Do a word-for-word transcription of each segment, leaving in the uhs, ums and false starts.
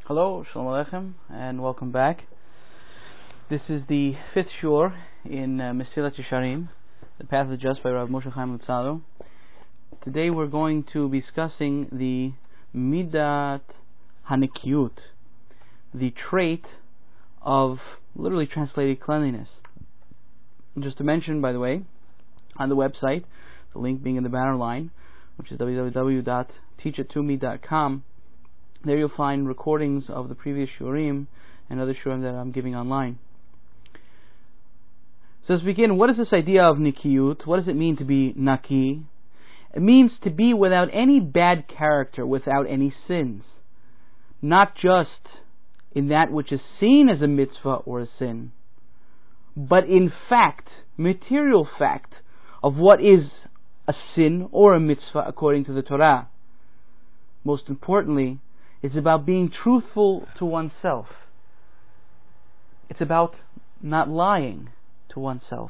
Hello, Shalom Aleichem, and welcome back. This is the fifth shur in uh, Mesilat Yesharim, The Path of the Just by Rav Moshe Chaim Luzzatto. Today we're going to be discussing the Midat Hanikiyut, the trait of literally translated cleanliness. Just to mention, by the way, on the website, the link being in the banner line, which is w w w dot teach it to me dot com, there you'll find recordings of the previous shurim and other shurim that I'm giving online. So let's begin. What is this idea of nikiyut? What does it mean to be naki? It means to be without any bad character, without any sins. Not just in that which is seen as a mitzvah or a sin, but in fact, material fact, of what is a sin or a mitzvah according to the Torah. Most importantly, it's about being truthful to oneself. It's about not lying to oneself.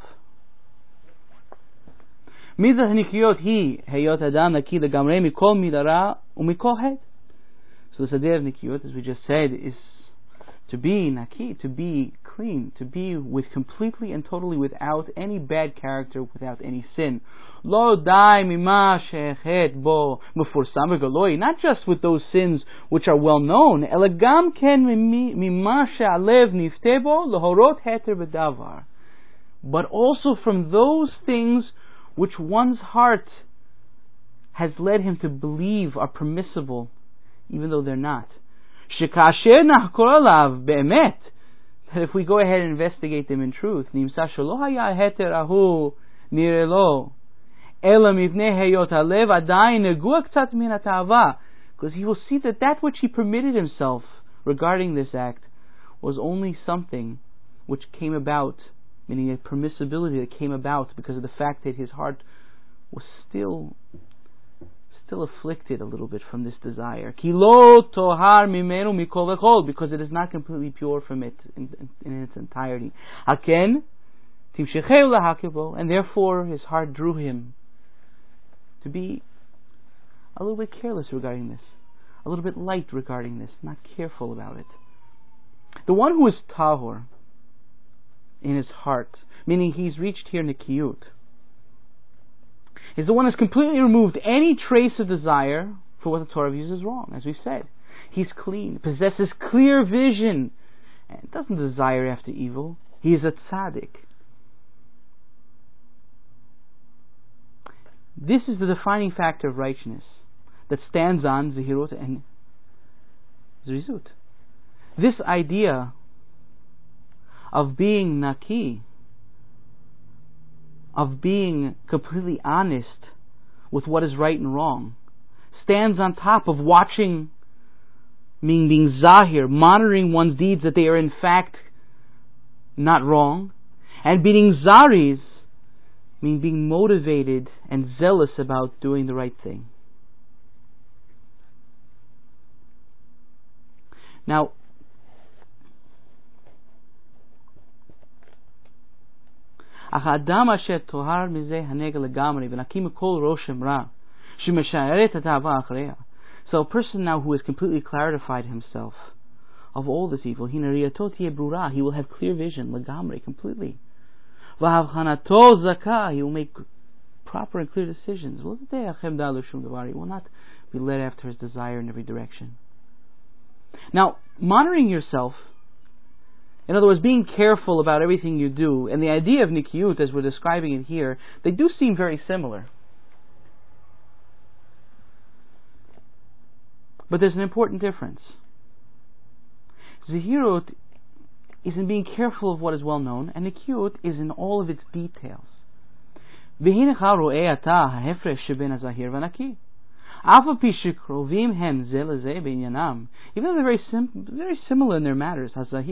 Midat hanikiyot hi heyot adam naki legamrei mikol midara umikol het. So this idea of nikiyot, as we just said, is to be naki, to be clean, to be with completely and totally without any bad character, without any sin. Lo dai mima shechet bo mefursam v'galoi, not just with those sins which are well known, elagam ken mima she'alev nifte bo lohorot heter b'davar, but also from those things which one's heart has led him to believe are permissible, even though they're not. Shekasher nachkor alav be'emet, that if we go ahead and investigate them in truth, nimsa shelo haya heter ahu nirelo ela mivnei heyot halev adayin negua ktsat min hata'ava, because he will see that that which he permitted himself regarding this act was only something which came about, meaning a permissibility that came about because of the fact that his heart was still still afflicted a little bit from this desire. Ki lo tohar mimenu mikol v'chol, because it is not completely pure from it in, in, in its entirety. Haken timshecheu lahakibo, and therefore his heart drew him to be a little bit careless regarding this, a little bit light regarding this, not careful about it. The one who is tahor in his heart, meaning he's reached here nikiyut, is the one who's completely removed any trace of desire for what the Torah views as wrong, as we said. He's clean, possesses clear vision, and doesn't desire after evil. He is a tzaddik. This is the defining factor of righteousness that stands on zehirut and zrizut. This idea of being naki, of being completely honest with what is right and wrong, stands on top of watching, meaning being zahir, monitoring one's deeds that they are in fact not wrong, and being zaris, meaning being motivated and zealous about doing the right thing. Now, so a person now who has completely clarified himself of all this evil, he will have clear vision, legamre, completely. He will make proper and clear decisions. He will not be led after his desire in every direction. Now, monitoring yourself, in other words, being careful about everything you do, and the idea of nikiyut, as we're describing it here, they do seem very similar. But there's an important difference. Zehirut is in being careful of what is well known, and nikiyut is in all of its details. Even though they're very, sim- very similar in their matters,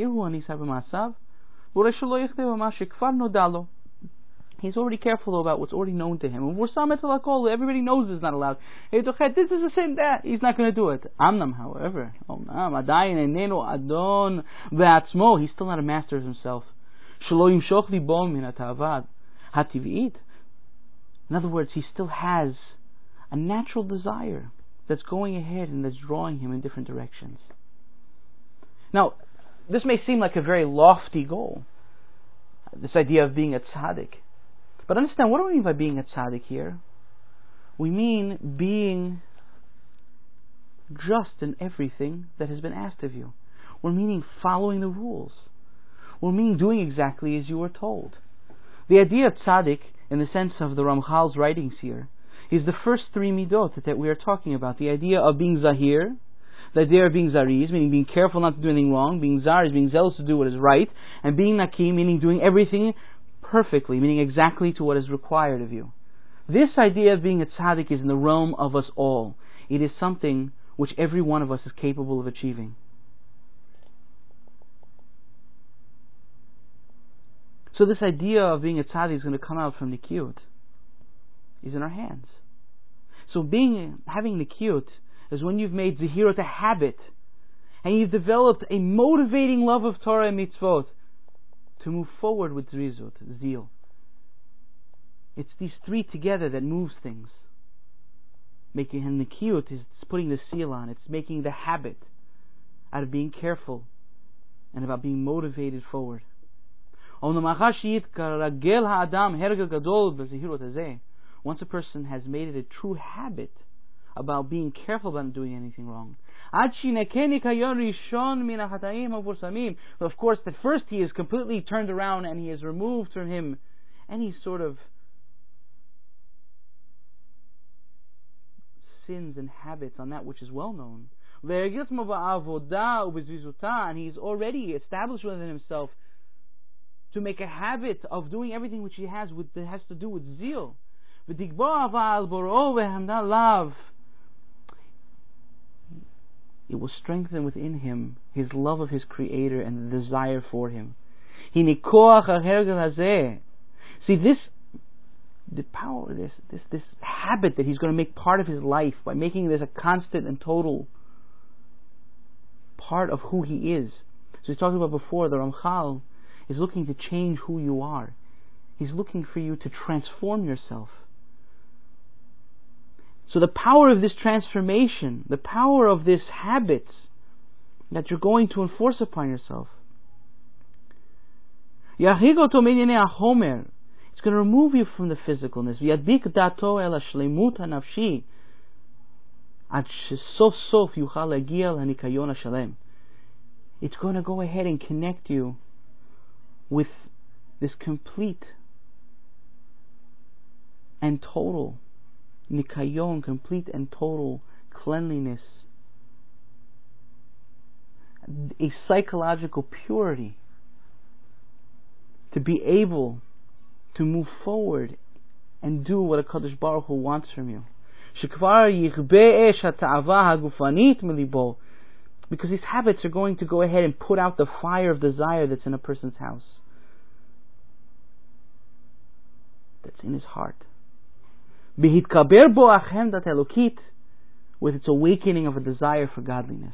he's already careful about what's already known to him. Everybody knows it's not allowed. This is a sin, that he's not going to do it. Amnam, however, he's still not a master of himself. In other words, he still has a natural desire that's going ahead and that's drawing him in different directions. Now, this may seem like a very lofty goal, this idea of being a tzaddik. But understand, what do we mean by being a tzaddik here? We mean being just in everything that has been asked of you. We're meaning following the rules. We're meaning doing exactly as you were told. The idea of tzaddik, in the sense of the Ramchal's writings here, is the first three midot that we are talking about. The idea of being zahir, the idea of being zariz, meaning being careful not to do anything wrong, being zar is being zealous to do what is right, and being naki, meaning doing everything perfectly, meaning exactly to what is required of you. This idea of being a tzaddik is in the realm of us all. It is something which every one of us is capable of achieving. So this idea of being a tzaddik is going to come out from nikiyut. Is in our hands. So being having nikiyut is when you've made zehirut a habit, and you've developed a motivating love of Torah and mitzvot to move forward with zrizut, zeal. It's these three together that moves things. Making and nikiyut is putting the seal on. It's making the habit out of being careful and about being motivated forward. Once a person has made it a true habit about being careful about doing anything wrong, but of course, at first he is completely turned around and he has removed from him any sort of sins and habits on that which is well known. And he's already established within himself to make a habit of doing everything which he has with, that has to do with zeal. It will strengthen within him his love of his Creator and the desire for him. See this, the power of this, this, this habit that he's going to make part of his life by making this a constant and total part of who he is. So we talked about before, the Ramchal is looking to change who you are. He's looking for you to transform yourself. So the power of this transformation, the power of this habit that you're going to enforce upon yourself, it's going to remove you from the physicalness. It's going to go ahead and connect you with this complete and total nikayon, complete and total cleanliness, a psychological purity, to be able to move forward and do what a Kadosh Baruch Hu wants from you. Because these habits are going to go ahead and put out the fire of desire that's in a person's house, that's in his heart. With its awakening of a desire for godliness.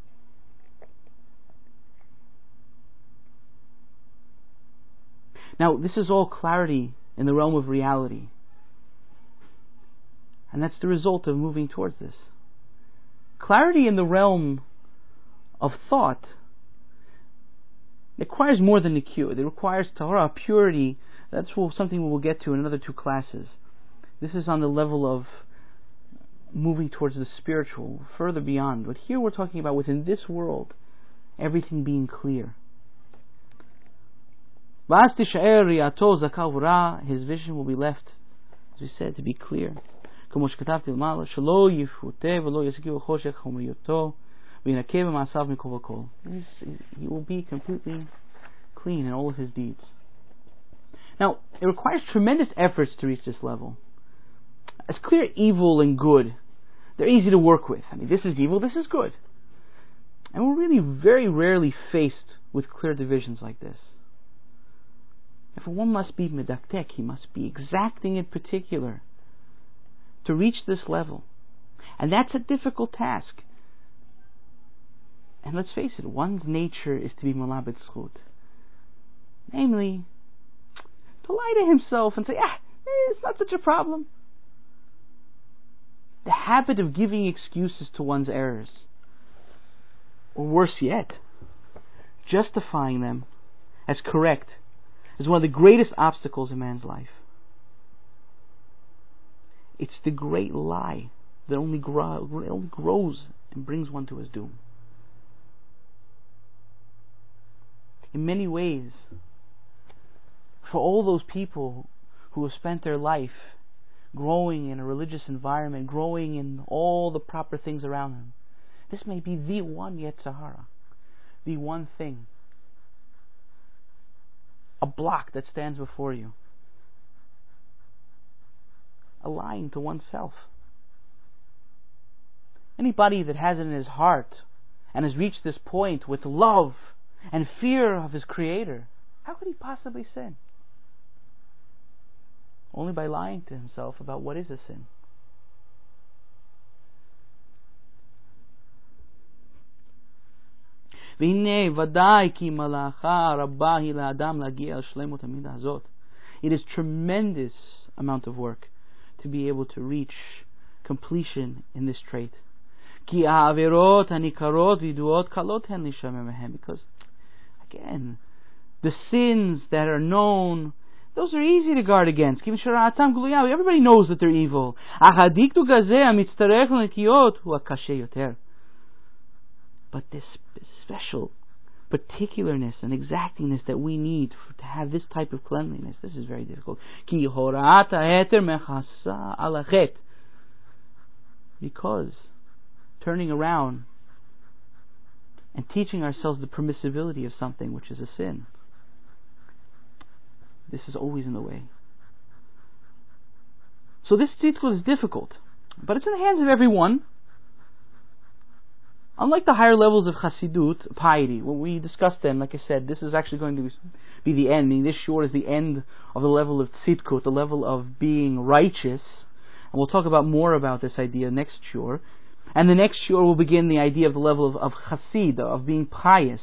Now, this is all clarity in the realm of reality. And that's the result of moving towards this. Clarity in the realm of thought requires more than nikiyut. It requires tahara, purity. That's something we will get to in another two classes. This is on the level of moving towards the spiritual, further beyond. But here we're talking about within this world, everything being clear. His vision will be left, as we said, to be clear. He will be completely clean in all of his deeds. Now, it requires tremendous efforts to reach this level. It's clear evil and good, they're easy to work with. I mean, this is evil, this is good. And we're really very rarely faced with clear divisions like this. If one must be medaktek, he must be exacting in particular to reach this level. And that's a difficult task. And let's face it, one's nature is to be malabit zchut. Namely, to lie to himself and say, ah, it's not such a problem. The habit of giving excuses to one's errors. Or worse yet, justifying them as correct is one of the greatest obstacles in man's life. It's the great lie that only, grow, only grows and brings one to his doom. In many ways, for all those people who have spent their life growing in a religious environment, growing in all the proper things around them, this may be the one Yetzer Hara, the one thing, a block that stands before you, a lying to oneself. Anybody that has it in his heart and has reached this point with love and fear of his Creator, how could he possibly sin? Only by lying to himself about what is a sin. It is tremendous amount of work to be able to reach completion in this trait. Because again, the sins that are known, those are easy to guard against. Everybody knows that they're evil. But this special particularness and exactingness that we need for, to have this type of cleanliness, this is very difficult. Because turning around and teaching ourselves the permissibility of something which is a sin, this is always in the way. So this tzidkut is difficult, but it's in the hands of everyone. Unlike the higher levels of Chassidut, piety, when we discussed them, like I said, this is actually going to be the end. I mean, this shore is the end of the level of tzidkut, the level of being righteous. And we'll talk about more about this idea next shore. And the next shore will begin the idea of the level of, of chassid, of being pious.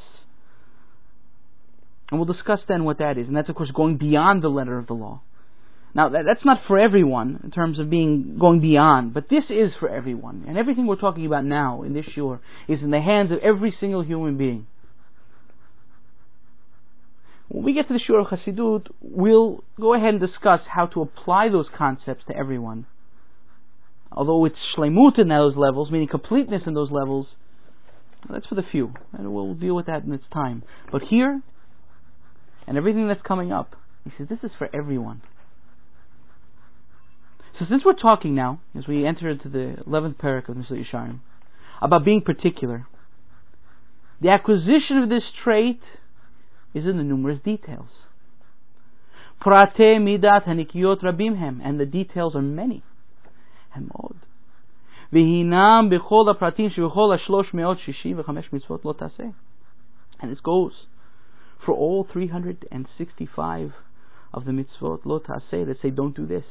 And we'll discuss then what that is. And that's, of course, going beyond the letter of the law. Now, that, that's not for everyone in terms of being going beyond, but this is for everyone. And everything we're talking about now in this shore is in the hands of every single human being. When we get to the shore of Chassidut, we'll go ahead and discuss how to apply those concepts to everyone. Although it's shleimut in those levels, meaning completeness in those levels, that's for the few. And we'll deal with that in its time. But here, and everything that's coming up, he says this is for everyone. So since we're talking now, as we enter into the eleventh parak of Mesillat Yesharim, about being particular, the acquisition of this trait is in the numerous details. Prate midat hanikiyot rabim hem, and the details are many. Hamod. V'hinam b'chol ha'pratim sheb'chol ha'shlosh me'ot shishi v'chamesh mitzvot lo taseh. And this goes for all three hundred sixty-five of the mitzvot lo taseh that say don't do this.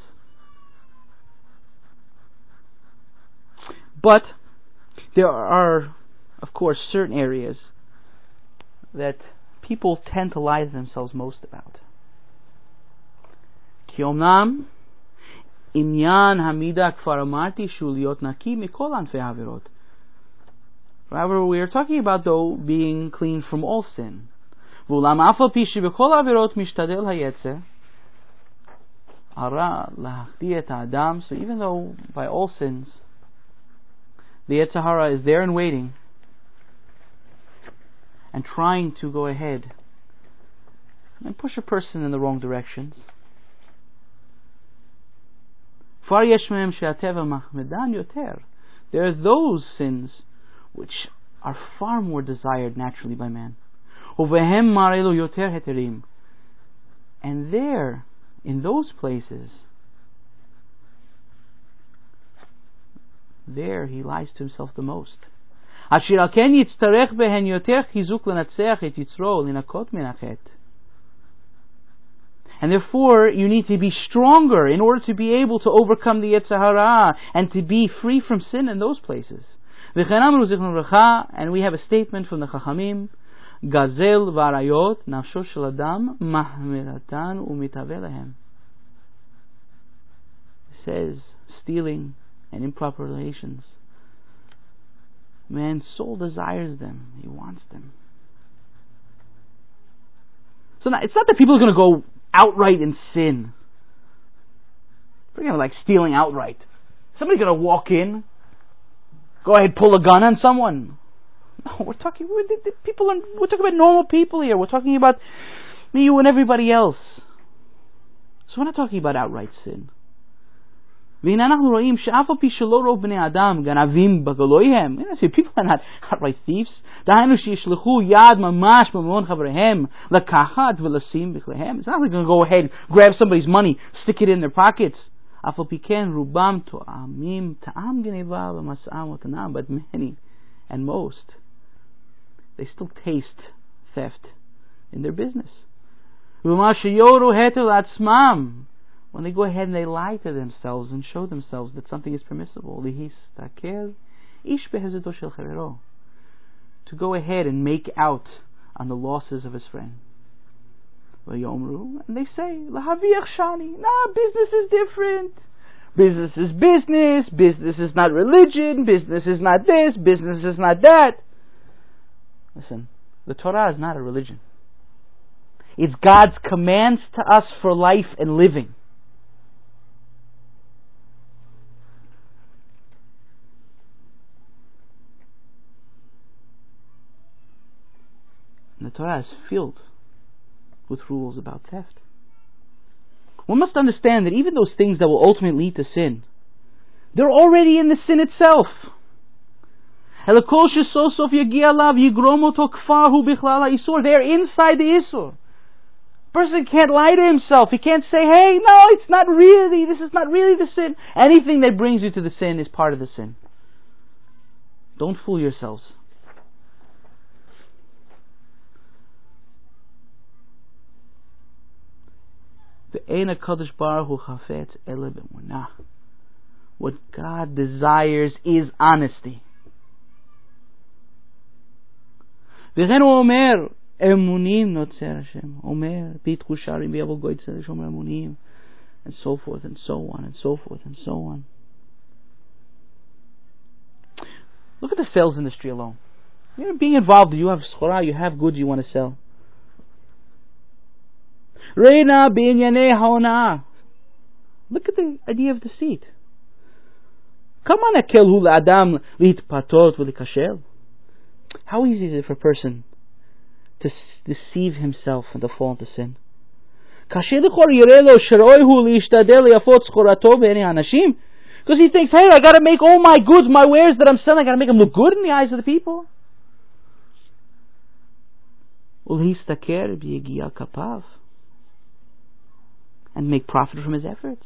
But there are, of course, certain areas that people tend to lie to themselves most about. Ki omnam inyan hamida kfar amarti shu liot naki mikol anfei haverot. However, we are talking about, though, being clean from all sin. V'ulam af al pi shebekol haverot mishtadel hayetzer ara lahachti et ha'adam. So even though by all sins the Yetzer Hara is there and waiting and trying to go ahead and push a person in the wrong directions, far yesh mehem she'ateva machmedan yoter. There are those sins which are far more desired naturally by man. Uvehem marelu yoter heterim. And there, in those places, there he lies to himself the most. Ashir al ken yitztarech behen yoter chizuk lenatzeach et yitzro linakot min hachet. And therefore, you need to be stronger in order to be able to overcome the Yetzer Hara and to be free from sin in those places. And we have a statement from the Chachamim, Gazel v'arayot nafsho shel adam mahmelatan umitaveh lehem. It says, stealing and improper relations, man's soul desires them, he wants them. So now, it's not that people are going to go outright in sin. Forget like stealing outright. Somebody's going to walk in, go ahead, pull a gun on someone. No, we're talking. We're, the, the people. Are, we're talking about normal people here. We're talking about me, you, and everybody else. So we're not talking about outright sin. והנה אנחנו רואים שאף על פי שלא רוב בני אדם גנבים בגלויהם, people are not outright thieves, דהיינו שישלחו יד ממש בממון חבריהם לקחת ולשים בכליהם. It's not like they're going to go ahead, grab somebody's money, stick it in their pockets. אף על פי כן רובם טועמים טעם גנבה במשאם ותנם, but many and most, they still taste theft in their business. ומה שיורו התר לעצמם, when they go ahead and they lie to themselves and show themselves that something is permissible, to go ahead and make out on the losses of his friend. And they say, nah, business is different. Business is business. Business is not religion. Business is not this. Business is not that. Listen, the Torah is not a religion. It's God's commands to us for life and living. And the Torah is filled with rules about theft. One must understand that even those things that will ultimately lead to sin, they're already in the sin itself. They're inside the Isur. A person can't lie to himself. He can't say, hey, no, it's not really, this is not really the sin. Anything that brings you to the sin is part of the sin. Don't fool yourselves. What God desires is honesty. Emunim notzer Hashem. Omer pitchu sharim v'yavol goy tzedek shomer emunim, and so forth and so on and so forth and so on. Look at the sales industry alone. You're being involved. You have schora. You have goods you want to sell. Reina b'inyanei haonah. Look at the idea of deceit. Kama nakel hu la'adam litpatot v'likashel. How easy is it for a person to deceive himself and to fall into sin? Because he thinks, hey, I got to make all my goods, my wares that I'm selling, I got to make them look good in the eyes of the people. And make profit from his efforts.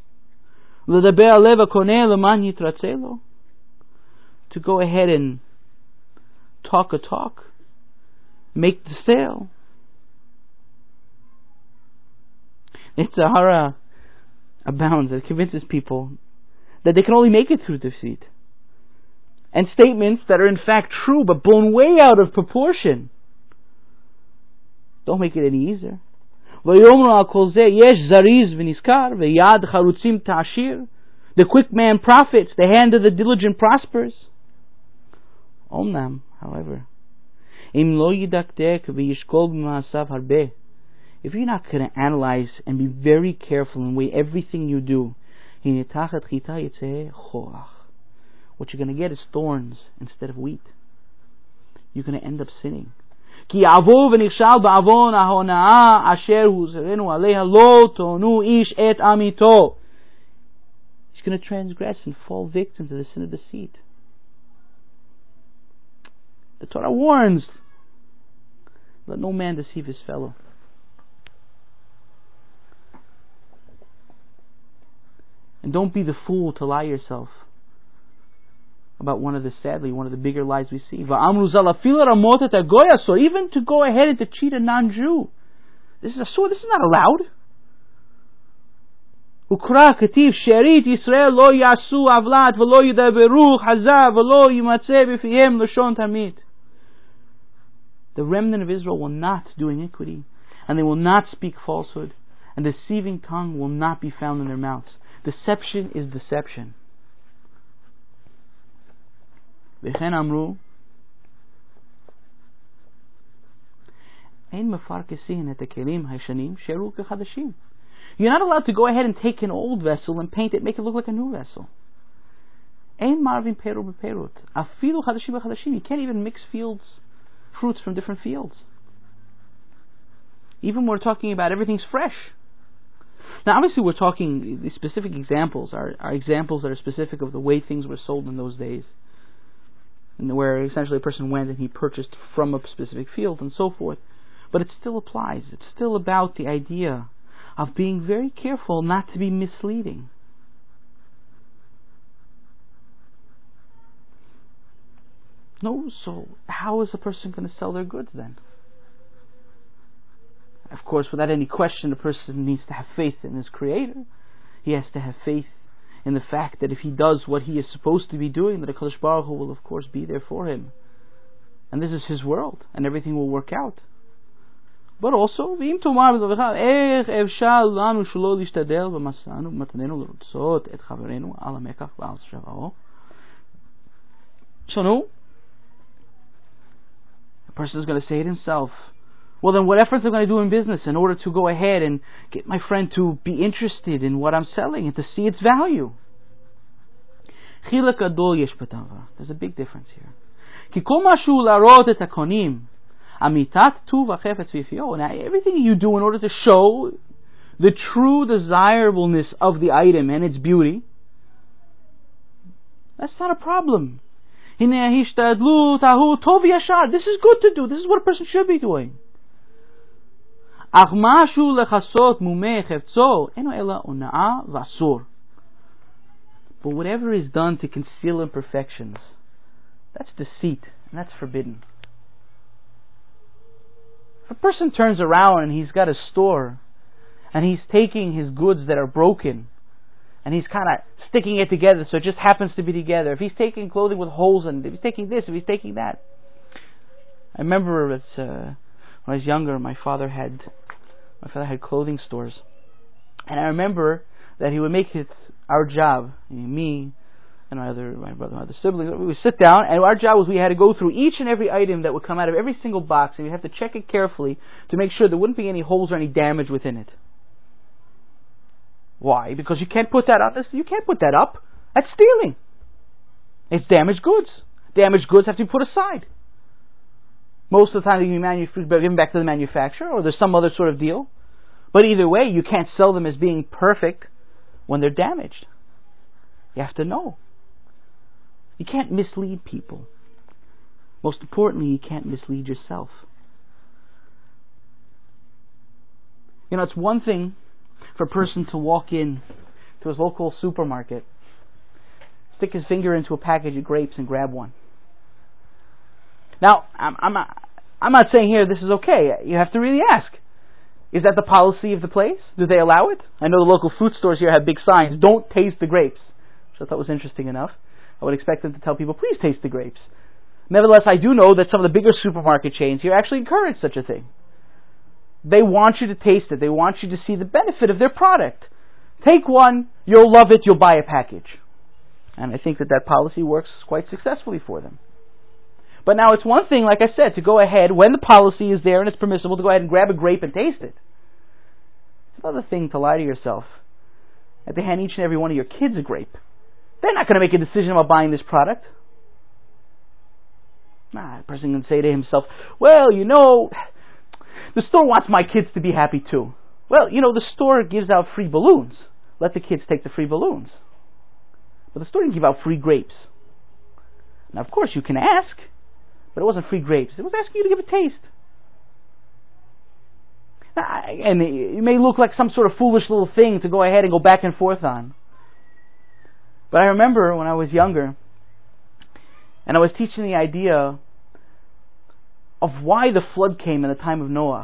To go ahead and talk a talk, make the sale. It's a hara abounds that convinces people that they can only make it through deceit, and statements that are in fact true but blown way out of proportion don't make it any easier. The quick man profits, the hand of the diligent prospers. Omnam, however, if you're not going to analyze and be very careful and weigh everything you do, what you're going to get is thorns instead of wheat. You're going to end up sinning. He's going to transgress and fall victim to the sin of deceit. The Torah warns, let no man deceive his fellow. And don't be the fool to lie yourself about one of the, sadly, one of the bigger lies we see. Even to go ahead and to cheat a non-Jew. This is a sword, this is not allowed. Ukra ketiv sherit Yisrael lo yasu avlat v'lo yidaberu chazav v'lo yimatzeh b'fihem l'shon tamid. The remnant of Israel will not do iniquity, and they will not speak falsehood, and deceiving tongue will not be found in their mouths. Deception is deception. V'chen amru, Ein mefarkesin et hakelim hayashanim sheru kechadashim. You're not allowed to go ahead and take an old vessel and paint it, make it look like a new vessel. Ein marvin peru beperut. Afilu chadashim bechadashim. You can't even mix fields, fruits from different fields. Even when we're talking about everything's fresh. Now, obviously, we're talking, the specific examples are, are examples that are specific of the way things were sold in those days. And where essentially a person went and he purchased from a specific field and so forth. But it still applies. It's still about the idea of being very careful not to be misleading. No, so how is a person going to sell their goods then? Of course, without any question, a person needs to have faith in his Creator. He has to have faith in the fact that if he does what he is supposed to be doing, that HaKadosh Baruch Hu will of course be there for him. And this is his world, and everything will work out. But also, so no, a person is going to say to himself, well then what efforts am I going to do in business in order to go ahead and get my friend to be interested in what I'm selling and to see its value? There's a big difference here. Now everything you do in order to show the true desirableness of the item and its beauty, that's not a problem. This is good to do. This is what a person should be doing. But whatever is done to conceal imperfections, that's deceit, and that's forbidden. If a person turns around and he's got a store, and he's taking his goods that are broken, and he's kind of sticking it together so it just happens to be together. If he's taking clothing with holes in it, if he's taking this, if he's taking that. I remember it's, uh, when I was younger, my father had my father had clothing stores, and I remember that he would make it our job, me and my other my brother, my other siblings. We would sit down, and our job was we had to go through each and every item that would come out of every single box, and we have to check it carefully to make sure there wouldn't be any holes or any damage within it. Why? Because you can't put that up. You can't put that up. That's stealing. It's damaged goods. Damaged goods have to be put aside. Most of the time they can be given back to the manufacturer, or there's some other sort of deal. But either way, you can't sell them as being perfect when they're damaged. You have to know. You can't mislead people. Most importantly, you can't mislead yourself. You know, it's one thing for a person to walk in to his local supermarket, stick his finger into a package of grapes and grab one. Now, I'm, I'm, not, I'm not saying here this is okay. You have to really ask. Is that the policy of the place? Do they allow it? I know the local fruit stores here have big signs, don't taste the grapes, which I thought was interesting enough. I would expect them to tell people, please taste the grapes. Nevertheless, I do know that some of the bigger supermarket chains here actually encourage such a thing. They want you to taste it. They want you to see the benefit of their product. Take one, you'll love it, you'll buy a package. And I think that that policy works quite successfully for them. But now it's one thing, like I said, to go ahead, when the policy is there and it's permissible, to go ahead and grab a grape and taste it. It's another thing to lie to yourself and to hand each and every one of your kids a grape. They're not going to make a decision about buying this product. Nah, a person can say to himself, well, you know, the store wants my kids to be happy too. Well, you know, the store gives out free balloons. Let the kids take the free balloons. But the store didn't give out free grapes. Now, of course, you can ask, but it wasn't free grapes. It was asking you to give a taste. Now, and it may look like some sort of foolish little thing to go ahead and go back and forth on. But I remember when I was younger, and I was teaching the idea of why the flood came in the time of Noah.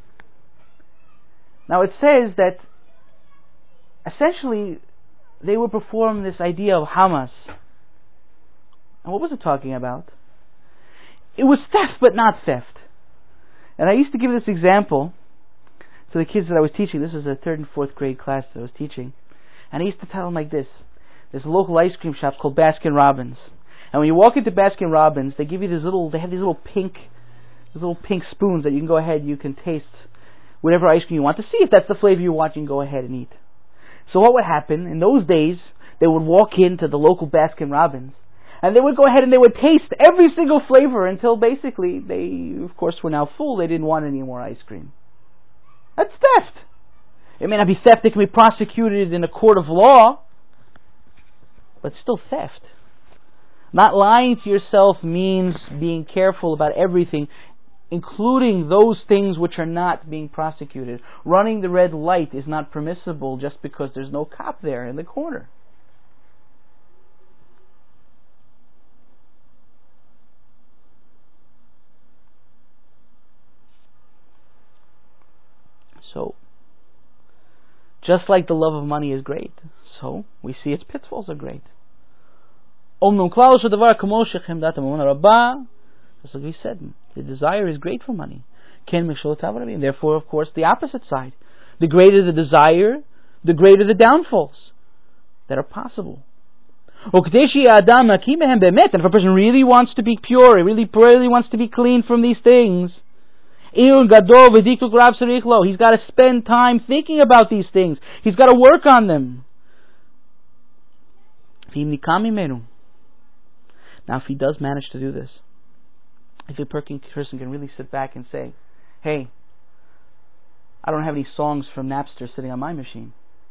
Now it says that essentially they would perform this idea of Hamas. And what was it talking about? It was theft, but not theft. And I used to give this example to the kids that I was teaching. This was a third and fourth grade class that I was teaching. And I used to tell them like this. There's a local ice cream shop called Baskin Robbins. And when you walk into Baskin Robbins, they give you these little, they have these little pink There's little pink spoons that you can go ahead, you can taste whatever ice cream you want to see if that's the flavor you want. You can go ahead and eat. So what would happen in those days? They would walk into the local Baskin Robbins, and they would go ahead and they would taste every single flavor until basically they, of course, were now full. They didn't want any more ice cream. That's theft. It may not be theft that can be prosecuted in a court of law, but still theft. Not lying to yourself means being careful about everything, including those things which are not being prosecuted. Running the red light is not permissible just because there's no cop there in the corner. So, just like the love of money is great, so we see its pitfalls are great. Just like we said, the desire is great for money. And therefore, of course, the opposite side. The greater the desire, the greater the downfalls that are possible. And if a person really wants to be pure, really, really wants to be clean from these things, he's got to spend time thinking about these things. He's got to work on them. Now, if he does manage to do this, if a person can really sit back and say, hey, I don't have any songs from Napster sitting on my machine.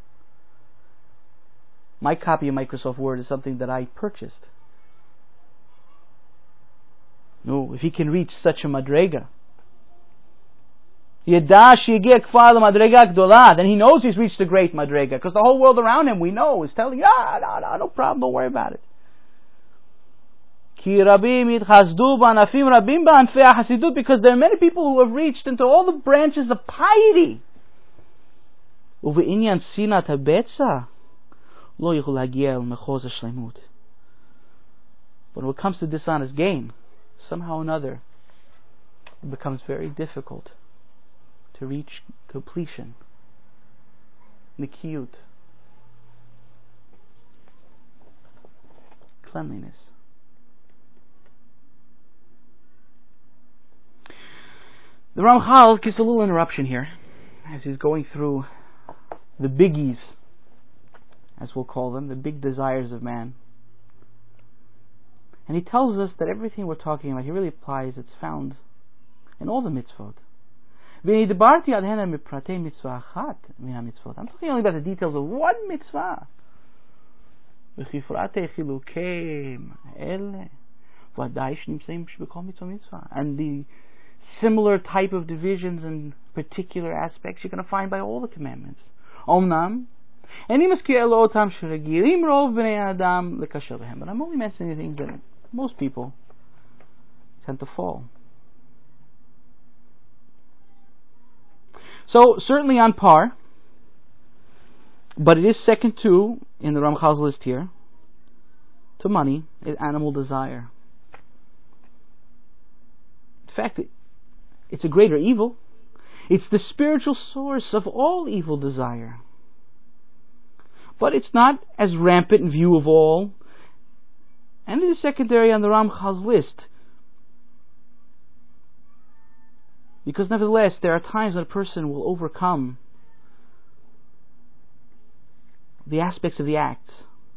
My copy of Microsoft Word is something that I purchased. No, if he can reach such a madrega, then he knows he's reached a great madrega, because the whole world around him, we know, is telling, ah, no, no, no problem, don't worry about it. Because there are many people who have reached into all the branches of piety. But when it comes to dishonest gain, somehow or another, it becomes very difficult to reach completion. Nikiyut. Cleanliness. The Ramchal gives a little interruption here as he's going through the biggies, as we'll call them, the big desires of man. And he tells us that everything we're talking about, he really applies, it's found in all the mitzvot. I'm talking only about the details of one mitzvah. And the similar type of divisions and particular aspects you're going to find by all the commandments. Omnam, but I'm only mentioning things that most people tend to fall. So, certainly on par, but it is second to, in the Ramchal's list here, to money, is animal desire. In fact, it, it's a greater evil. It's the spiritual source of all evil desire. But it's not as rampant in view of all, and it is secondary on the Ramchal's list. Because nevertheless, there are times when a person will overcome the aspects of the act,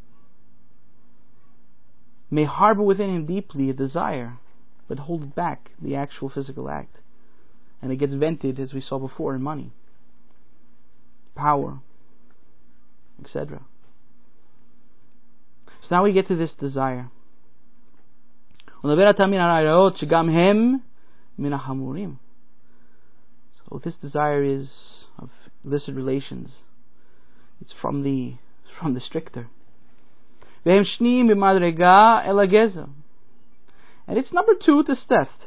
may harbor within him deeply a desire, but hold it back, the actual physical act. And it gets vented, as we saw before, in money, power, et cetera. So now we get to this desire. So this desire is of illicit relations. It's from the from the stricter. And it's number two to theft.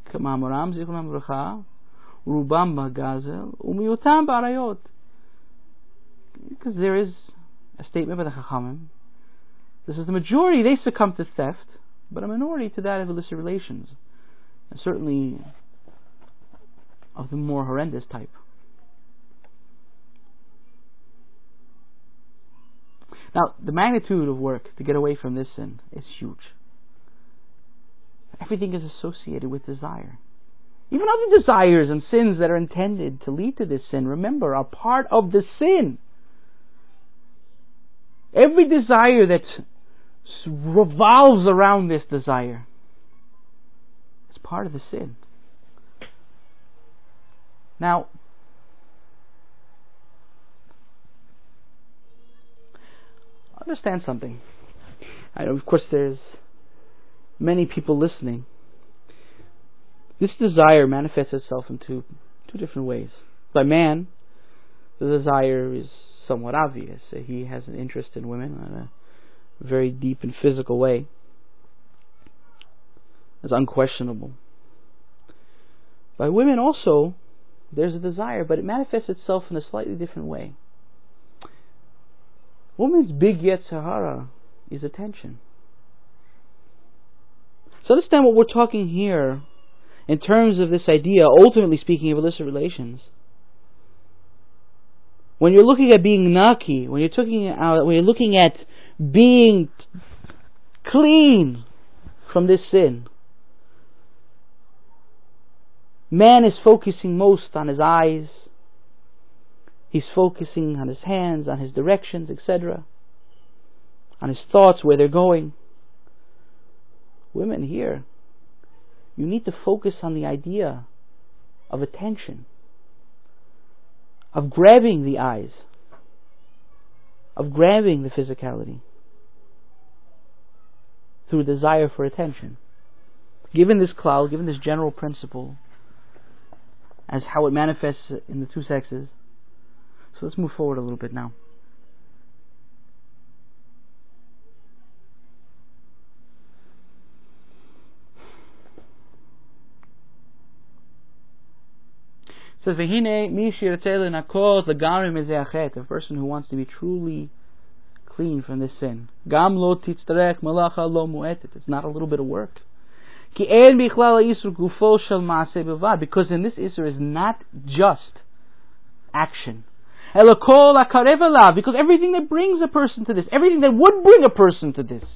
Because there is a statement by the Chachamim. This is the majority, they succumb to theft, but a minority to that of illicit relations. And certainly of the more horrendous type. Now, the magnitude of work to get away from this sin is huge. Everything is associated with desire. Even other desires and sins that are intended to lead to this sin, remember, are part of the sin. Every desire that revolves around this desire is part of the sin. Now, understand something. I know, of course, there's many people listening. This desire manifests itself in two, two different ways. By man, the desire is somewhat obvious. He has an interest in women in a very deep and physical way. It's unquestionable. By women also, there's a desire, but it manifests itself in a slightly different way. Woman's big Yetzer Hara is attention. So understand what we're talking here in terms of this idea, ultimately speaking of illicit relations. When you're looking at being naki, when you're looking at, when you're looking at being clean from this sin, man is focusing most on his eyes. He's focusing on his hands, on his directions, et cetera, on his thoughts, where they're going. Women here, you need to focus on the idea of attention, of grabbing the eyes, of grabbing the physicality through a desire for attention. Given this cloud, given this general principle as how it manifests in the two sexes, so let's move forward a little bit now. It says, "V'hine mi shirtzeh lenakot legamri mezeh hachet," a person who wants to be truly clean from this sin. Gam lo titztarech malacha lo mu'etet. It's not a little bit of work. Ki ein bichlal ha'isur gufo shel ma'aseh bilvad, because in this isur is not just action. Ela kol hakarev elav, because everything that brings a person to this, everything that would bring a person to this,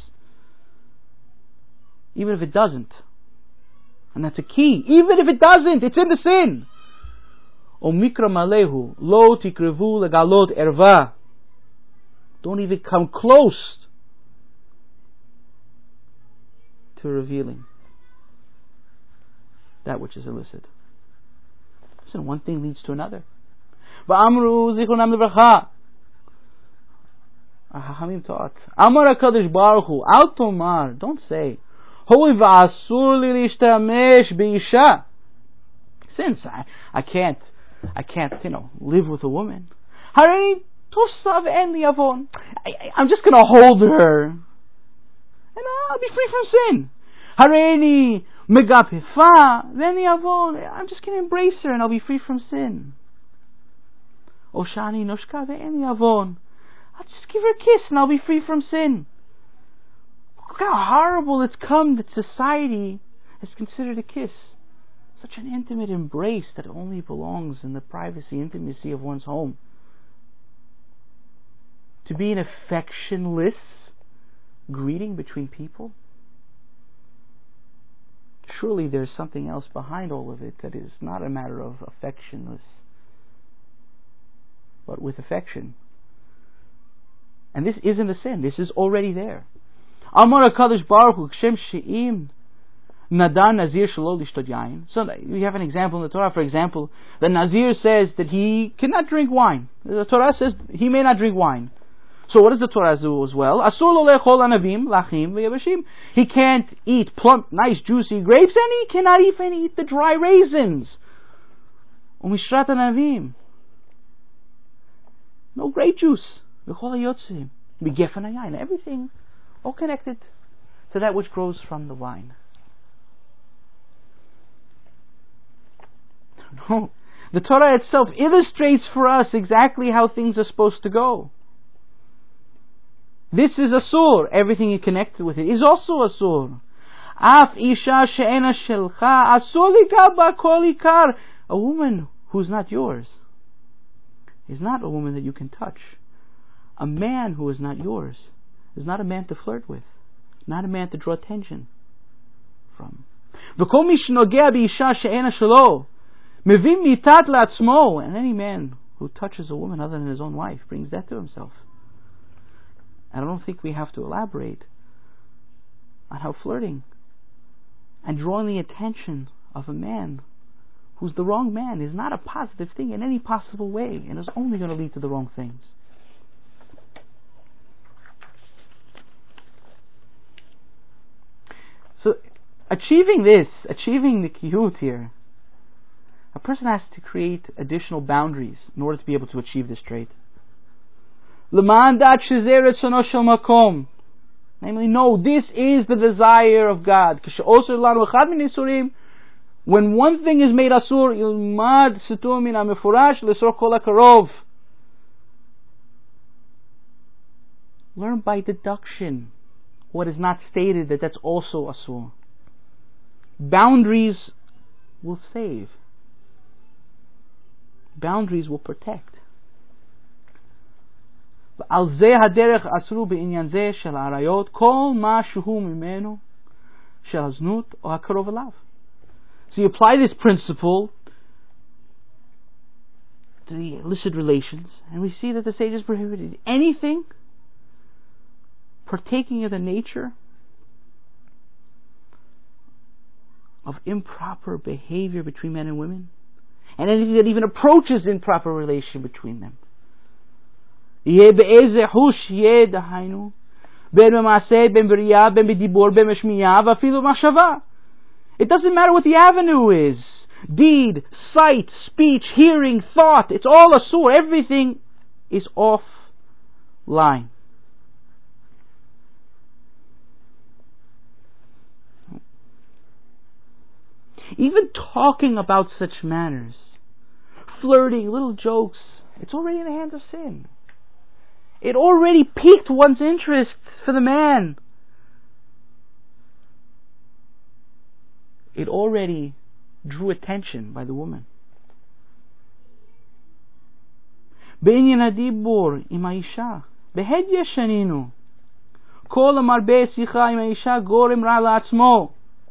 even if it doesn't, and that's a key. Even if it doesn't, it's in the sin. Omikra malehu lo tikrevu legalot erva. Don't even come close to revealing that which is illicit. Listen, one thing leads to another. Va'amru zichronam levracha. Ahamim taught. Amar HaKadosh Baruch Hu, al tomar, don't say, hoi va'asur li lishtamesh be'isha. Since I, I can't, I can't, you know, live with a woman. Harei tosav en li avon. I'm just going to hold her, and I'll be free from sin. Hareini megapifa ven li avon. I'm just going to embrace her, and I'll be free from sin. Oshani noshka ven li avon. I'll just give her a kiss, and I'll be free from sin. Look how horrible it's come that society has considered a kiss such an intimate embrace that only belongs in the privacy, intimacy of one's home. To be an affectionless greeting between people. Surely there's something else behind all of it that is not a matter of affectionless, but with affection. And this isn't a sin. This is already there. Amar HaKadosh Baruch Hu Kshem She'im Nadar Nazir Shelo Lishtod Yain. So we have an example in the Torah. For example, the Nazir says that he cannot drink wine. The Torah says he may not drink wine. So what does the Torah do as well? Asur lo le'chol anavim lachim ve'yabashim. He can't eat plump, nice, juicy grapes, and he cannot even eat the dry raisins. Umishrat anavim. No grape juice. V'chol hayotzim. B'gefen hayayin. Everything all connected to that which grows from the wine. No. The Torah itself illustrates for us exactly how things are supposed to go. This is asur. Everything connected with it is also asur. Af isha she'ena shelcha asur lika ba kol ikar. A woman who's not yours is not a woman that you can touch. A man who is not yours is not a man to flirt with, not a man to draw attention from. וכל מי שנוגע באישה שאינה שלו, מביא מיתת לעצמו. And any man who touches a woman other than his own wife brings death to himself. And I don't think we have to elaborate on how flirting and drawing the attention of a man who's the wrong man is not a positive thing in any possible way, and is only going to lead to the wrong things. So, achieving this, achieving the kiyut here, a person has to create additional boundaries in order to be able to achieve this trait. L'man dat shezeh retzono shel makom. Namely, no, this is the desire of God. When one thing is made asur, ilmad situr min ha-mefurash lesor kol ha-karov. Learn by deduction what is not stated, that that's also asur. Boundaries will save. Boundaries will protect. ועל זה הדרך אסרו בעניין זה של העריות כל מה שהוא ממנו של הזנות או הקרוב אליו. So you apply this principle to the illicit relations, and we see that the sages prohibited anything partaking of the nature of improper behavior between men and women, and anything that even approaches improper relation between them. יהיה באיזה חוש יהיה דהיינו בין במעשה, בין בראייה, בין בדיבור, בין בשמיעה ואפילו מחשבה. It doesn't matter what the avenue is. Deed, sight, speech, hearing, thought. It's all asur. Everything is off line. Even talking about such matters, flirting, little jokes, it's already in the hands of sin. It already piqued one's interest for the man. It already drew attention by the woman. בעניין הדיבור עם האישה, בהדיא שנינו, כל המרבה שיחה עם האישה גורם רע לעצמו.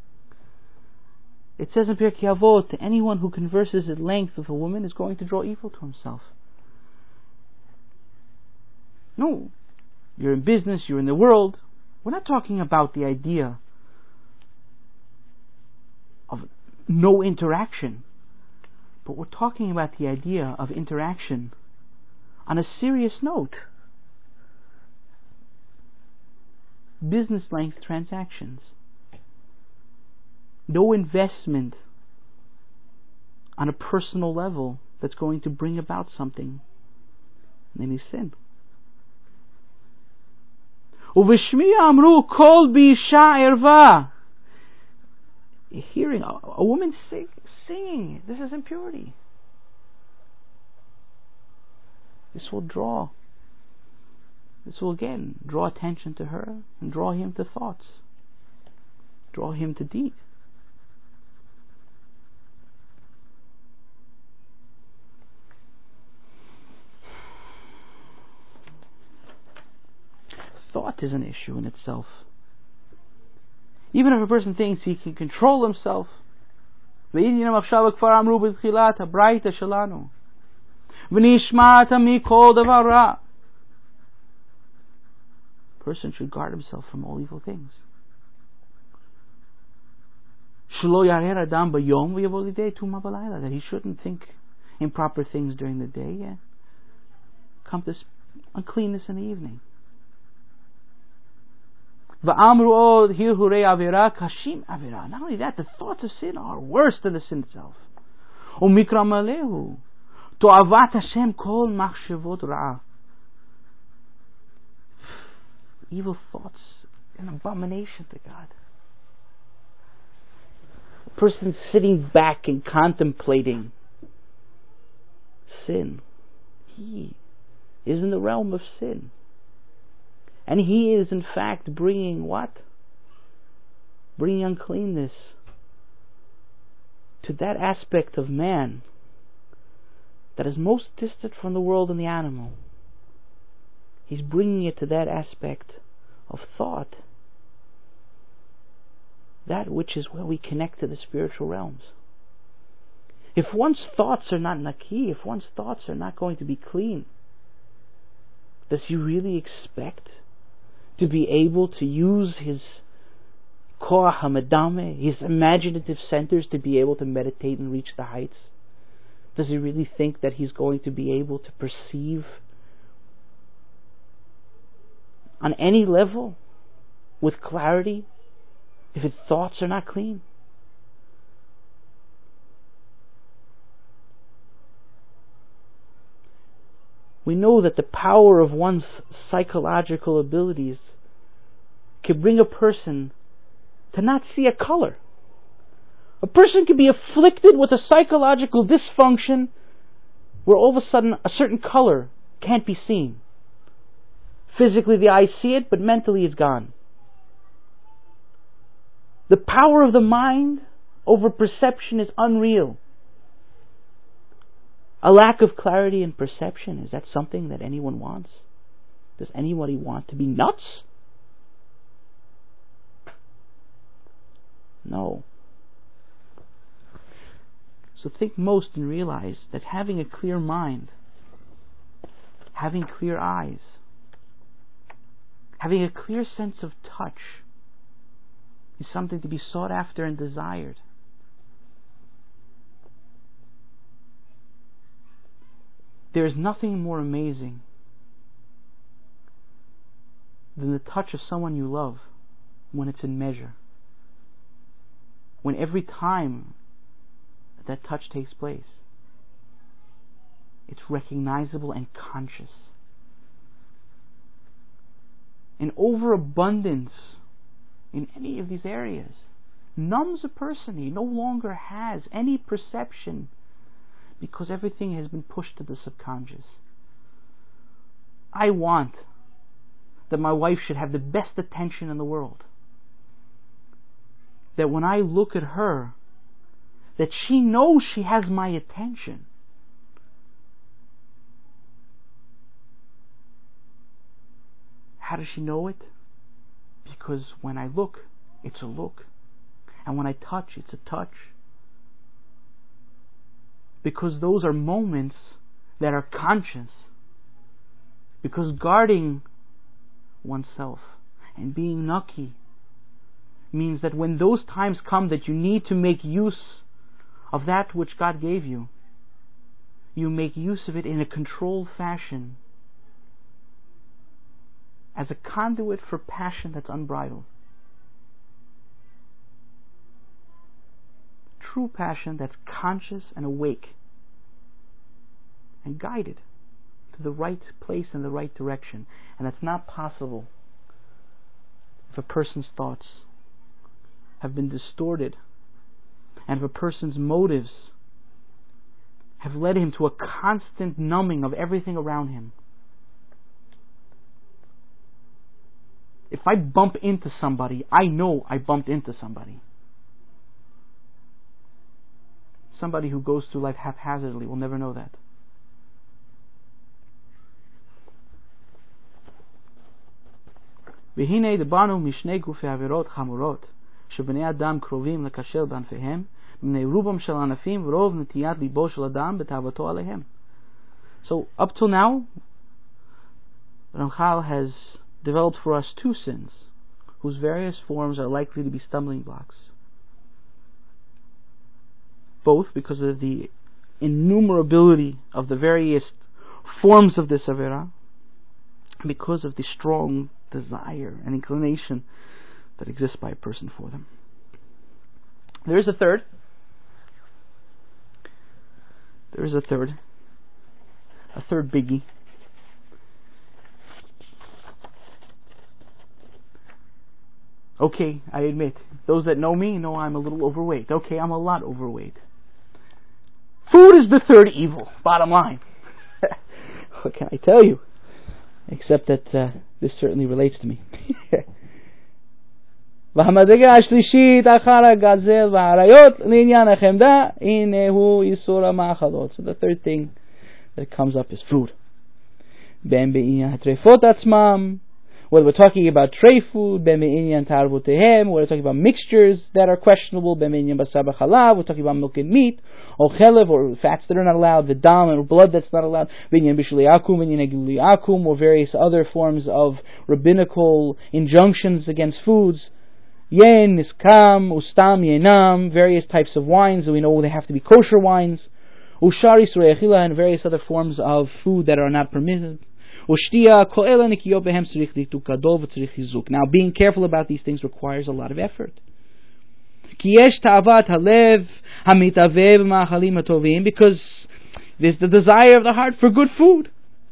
It says in Pirkei Avot, anyone who converses at length with a woman is going to draw evil to himself. No, you're in business, you're in the world. We're not talking about the idea of no interaction, but we're talking about the idea of interaction on a serious note. Business length transactions. No investment on a personal level that's going to bring about something, namely sin. ובשמיע אמרו קול באישה ערווה. Hearing a, a woman sing, singing, this is impurity. This will draw, this will again draw attention to her and draw him to thoughts, draw him to deed. Thought is an issue in itself. Even if a person thinks he can control himself, person should guard himself from all evil things. That he shouldn't think improper things during the day, yeah. Come to uncleanness in the evening. Not only that, the thoughts of sin are worse than the sin itself. Evil thoughts, an abomination to God. A person sitting back and contemplating sin, he is in the realm of sin. And he is in fact bringing what? Bringing uncleanness to that aspect of man that is most distant from the world and the animal. He's bringing it to that aspect of thought that which is where we connect to the spiritual realms. If one's thoughts are not naki, if one's thoughts are not going to be clean, does he really expect to be able to use his koach hamadame, his imaginative centers, to be able to meditate and reach the heights? Does he really think that he's going to be able to perceive on any level with clarity if his thoughts are not clean? We know that the power of one's psychological abilities can bring a person to not see a color. A person can be afflicted with a psychological dysfunction where all of a sudden a certain color can't be seen. Physically the eyes see it, but mentally it's gone. The power of the mind over perception is unreal. A lack of clarity in perception, is that something that anyone wants? Does anybody want to be nuts? No. So think most and realize that having a clear mind, having clear eyes, having a clear sense of touch is something to be sought after and desired. There is nothing more amazing than the touch of someone you love when it's in measure. When every time that, that touch takes place, it's recognizable and conscious. An overabundance in any of these areas numbs a person. He no longer has any perception because everything has been pushed to the subconscious. I want that my wife should have the best attention in the world. That when I look at her, that she knows she has my attention. How does she know it? Because when I look, it's a look. And when I touch, it's a touch. Because those are moments that are conscious. Because guarding oneself and being naki means that when those times come that you need to make use of that which God gave you, you make use of it in a controlled fashion as a conduit for passion that's unbridled. True passion that's conscious and awake and guided to the right place and the right direction. And that's not possible if a person's thoughts have been distorted and if a person's motives have led him to a constant numbing of everything around him. If I bump into somebody, I know I bumped into somebody. Somebody who goes through life haphazardly will never know that. והנה דבנו משני גופי עבירות חמורות שבני אדם קרובים לקשר בענפיהם מפני רובם של ענפים ורוב נטיית ליבו של אדם בתאוותו עליהם. So up till now, Ramchal has developed for us two sins whose various forms are likely to be stumbling blocks. Both because of the innumerability of the various forms of this avera, because of the strong desire and inclination that exists by a person for them. There is a third. There is a third. A third biggie. Okay, I admit, those that know me know I'm a little overweight. Okay, I'm a lot overweight. Food is the third evil, bottom line. What can I tell you? Except that uh, this certainly relates to me. והמדרגה השלישית אחר הגזל והעריות לעניין החמדה הנה הוא איסור המאכלות. So the third thing that comes up is food. בין בעניין הטרפות עצמם whether we're talking about tray food, b'me'inyan ta'arvutehem, whether we're talking about mixtures that are questionable, b'me'inyan basar b'chalav, we're talking about milk and meat, or chelev, or fats that are not allowed, the dam, or blood that's not allowed, b'inyan b'shulei akum, b'inyan egilui akum, or various other forms of rabbinical injunctions against foods, yen, niskam, ustam, yenam, various types of wines, and we know they have to be kosher wines, ushari surei achila, and various other forms of food that are not permitted. Now, being careful about these things requires a lot of effort. Because there's the desire of the heart for good food.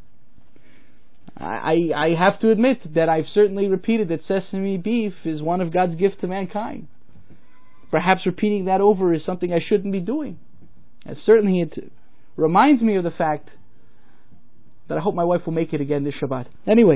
I, I have to admit that I've certainly repeated that sesame beef is one of God's gifts to mankind. Perhaps repeating that over is something I shouldn't be doing. And certainly it reminds me of the fact that I hope my wife will make it again this Shabbat. Anyways,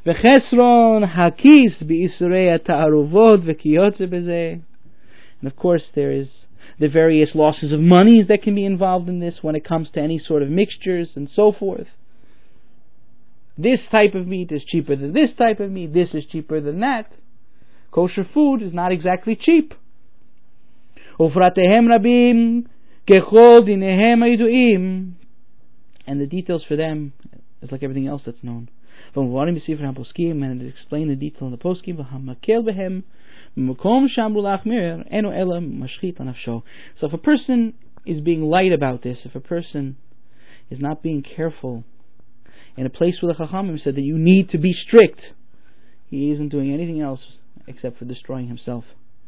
and of course there is the various losses of monies that can be involved in this when it comes to any sort of mixtures and so forth. This type of meat is cheaper than this type of meat, this is cheaper than that. Kosher food is not exactly cheap. And the details for them is like everything else that's known. And it explains the detail in the poskim. So if a person is being light about this, if a person is not being careful, in a place where the Chachamim said that you need to be strict, he isn't doing anything else except for destroying himself.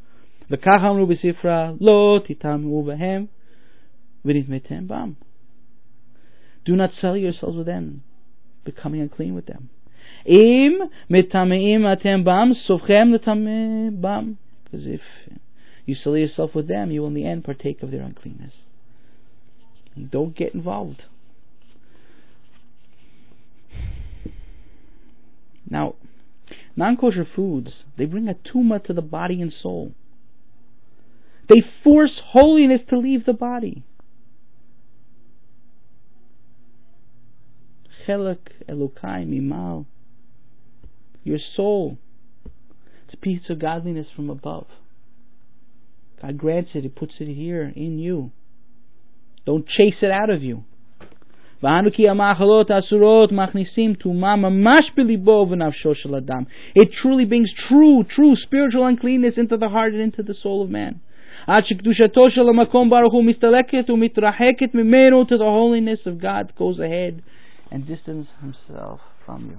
Do not sell yourselves with them, becoming unclean with them. Because if you sell yourself with them, you will in the end partake of their uncleanness. Don't get involved. Now, non-kosher foods, they bring a tumah to the body and soul. They force holiness to leave the body. Chelak Elokai Mimal. Your soul, it's a piece of godliness from above. God grants it, He puts it here in you. Don't chase it out of you. It truly brings true, true spiritual uncleanness into the heart and into the soul of man. To the holiness of God goes ahead and distance himself from you.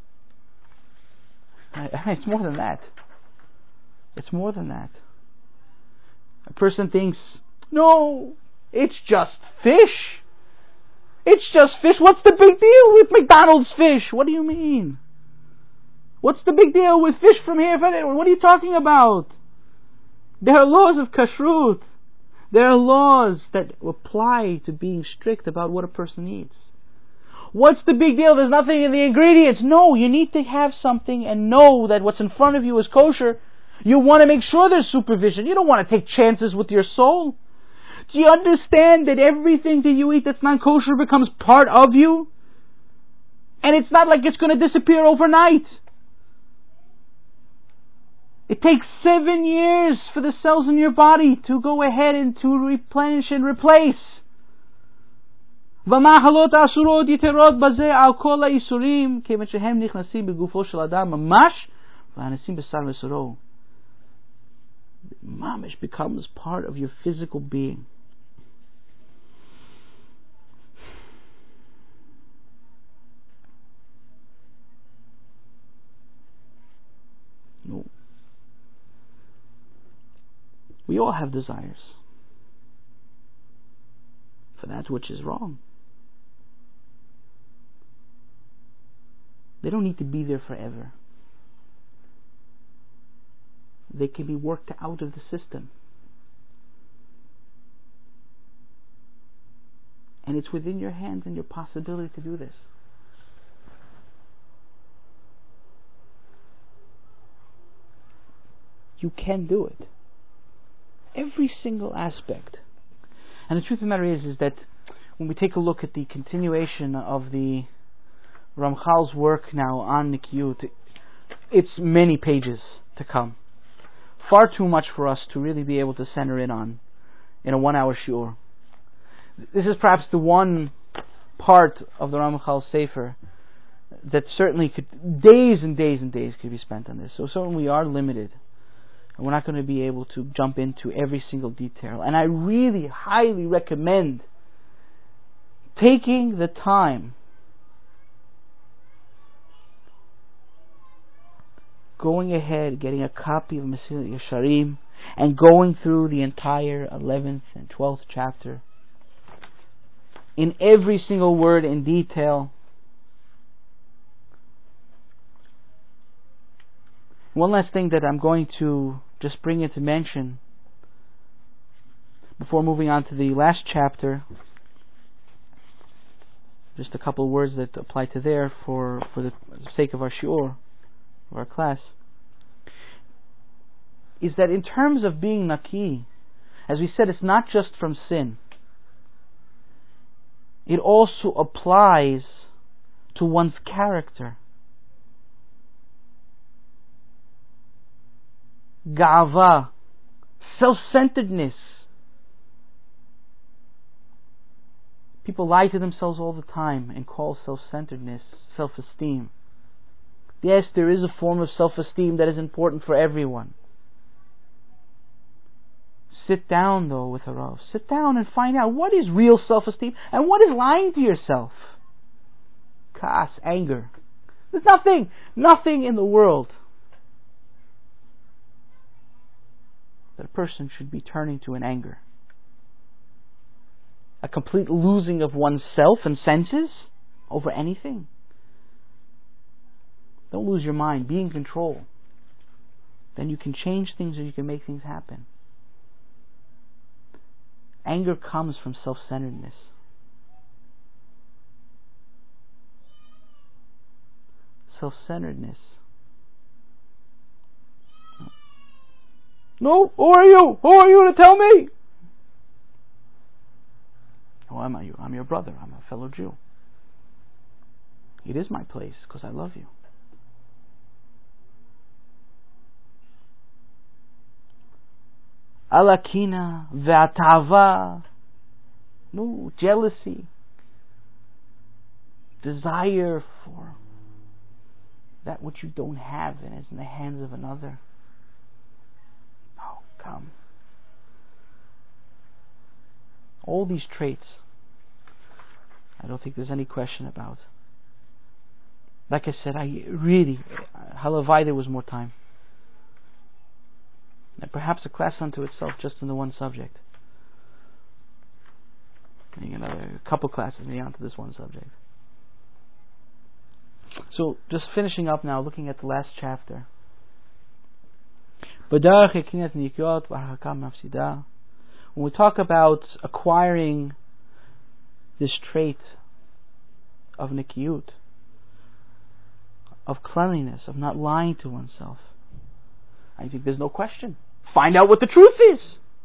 It's more than that. It's more than that. A person thinks, no, it's just fish. It's just fish. What's the big deal with McDonald's fish? What do you mean? What's the big deal with fish from here? What are you talking about? There are laws of kashrut. There are laws that apply to being strict about what a person eats. What's the big deal? There's nothing in the ingredients. No, you need to have something and know that what's in front of you is kosher. You want to make sure there's supervision. You don't want to take chances with your soul. Do you understand that everything that you eat that's not kosher becomes part of you? And it's not like it's going to disappear overnight. It takes seven years for the cells in your body to go ahead and to replenish and replace. והמאכלות האסורות יתרות בזה על כל האיסורים כיוון שהם נכנסים בגופו של אדם ממש והנכנסים בשר ובשרו. Mamish becomes part of your physical being. No. We all have desires for that which is wrong. They don't need to be there forever. They can be worked out of the system. And it's within your hands and your possibility to do this. You can do it. Every single aspect. And the truth of the matter is, is that when we take a look at the continuation of the Ramchal's work now on Nikiyut, it's many pages to come. Far too much for us to really be able to center in on in a one-hour shiur. This is perhaps the one part of the Ramchal Sefer that certainly could, days and days and days could be spent on this. So certainly we are limited. And we're not going to be able to jump into every single detail. And I really highly recommend taking the time, going ahead, getting a copy of Mesilat Yesharim, and going through the entire eleventh and twelfth chapter in every single word in detail. One last thing that I'm going to just bring into mention before moving on to the last chapter, just a couple of words that apply to there for, for the sake of our shiur, of our class, is that in terms of being naki, as we said, it's not just from sin. It also applies to one's character. Ga'ava, self-centeredness. People lie to themselves all the time and call self-centeredness self-esteem. Yes, there is a form of self-esteem that is important for everyone. Sit down though with a Rav. Sit down and find out what is real self-esteem and what is lying to yourself. Kas, anger. There's nothing, nothing in the world that a person should be turning to in anger. A complete losing of oneself and senses over anything. Don't lose your mind. Be in control. Then you can change things or you can make things happen. Anger comes from self-centeredness. Self-centeredness. No, who are you? Who are you to tell me? Who am I? I'm your brother. I'm a fellow Jew. It is my place because I love you. Alakina ve'atava. No, jealousy. Desire for that which you don't have and is in the hands of another. Oh, come. All these traits, I don't think there's any question about. Like I said, I really, halavai there was more time. And perhaps a class unto itself just in the one subject. And another couple classes maybe onto this one subject. So, just finishing up now, looking at the last chapter. When we talk about acquiring this trait of nikiyut, of cleanliness, of not lying to oneself, I think there's no question. Find out what the truth is.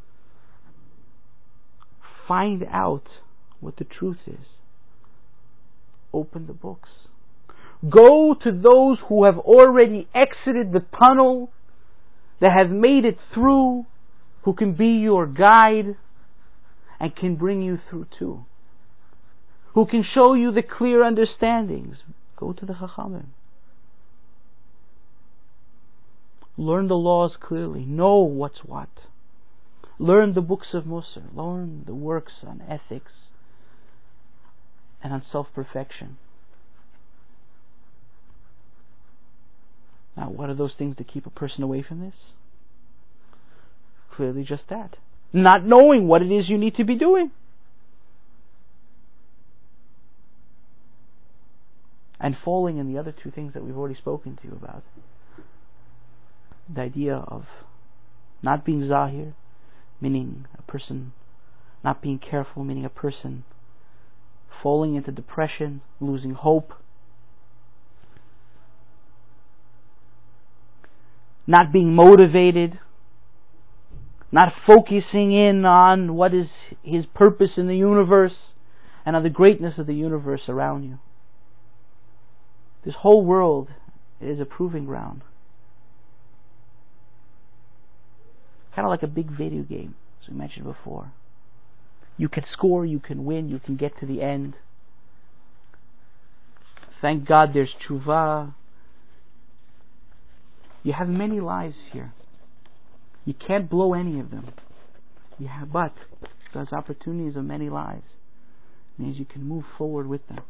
Find out what the truth is. Open the books. Go to those who have already exited the tunnel, that have made it through, who can be your guide and can bring you through too. Who can show you the clear understandings. Go to the Chachamim. Learn the laws clearly. Know what's what. Learn the books of Musar. Learn the works on ethics and on self-perfection. Now, what are those things that keep a person away from this? Clearly just that. Not knowing what it is you need to be doing. And falling in the other two things that we've already spoken to you about. The idea of not being zahir, meaning a person not being careful, meaning a person falling into depression, losing hope, not being motivated, not focusing in on what is his purpose in the universe and on the greatness of the universe around you. This whole world is a proving ground. Kind of like a big video game, as we mentioned before. You can score, you can win, you can get to the end. Thank God there's tshuva. You have many lives here. You can't blow any of them. You have, but there's opportunities of many lives. It means you can move forward with them.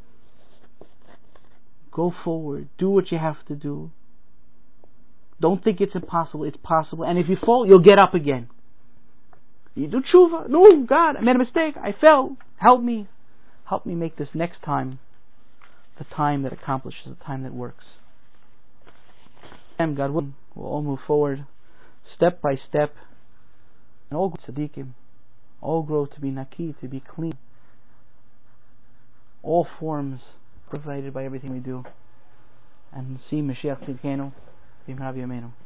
Go forward. Do what you have to do. Don't think it's impossible. It's possible. And if you fall, you'll get up again. You do tshuva. No, God, I made a mistake. I fell. Help me. Help me make this next time the time that accomplishes, the time that works. And God willing, we'll all move forward step by step. And all grow tzaddikim. All grow to be naki, to be clean. All forms provided by everything we do. And see Mashiach Tzidkenu, B'mirav Yameinu.